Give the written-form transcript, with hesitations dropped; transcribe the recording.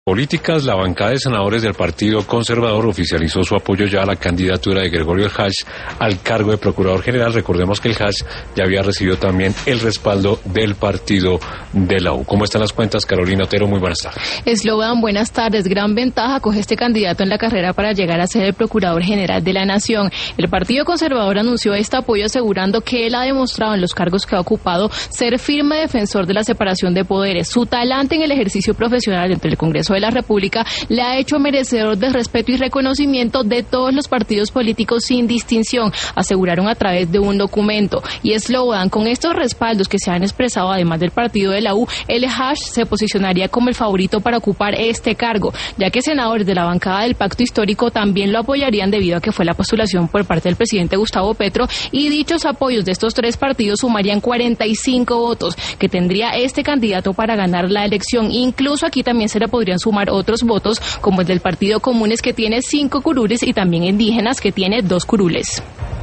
Políticas, la bancada de senadores del Partido Conservador oficializó su apoyo ya a la candidatura de Gregorio El Hach al cargo de Procurador General. Recordemos que El Hach ya había recibido también el respaldo del partido de la U. ¿Cómo están las cuentas, Carolina Otero? Muy buenas tardes. Slogan, buenas tardes. Gran ventaja coge este candidato en la carrera para llegar a ser el Procurador General de la Nación. El Partido Conservador anunció este apoyo asegurando que él ha demostrado en los cargos que ha ocupado ser firme defensor de la separación de poderes. Su talante en el ejercicio profesional dentro del Congreso de la República le ha hecho merecedor de respeto y reconocimiento de todos los partidos políticos sin distinción, aseguraron a través de un documento. Y Slogan, con estos respaldos que se han expresado además del partido de la U, El Hach se posicionaría como el favorito para ocupar este cargo, ya que senadores de la bancada del Pacto Histórico también lo apoyarían debido a que fue la postulación por parte del presidente Gustavo Petro, y dichos apoyos de estos tres partidos sumarían 45 votos que tendría este candidato para ganar la elección. Incluso aquí también se le podrían sumar otros votos, como el del Partido Comunes, que tiene 5 curules, y también Indígenas, que tiene 2 curules.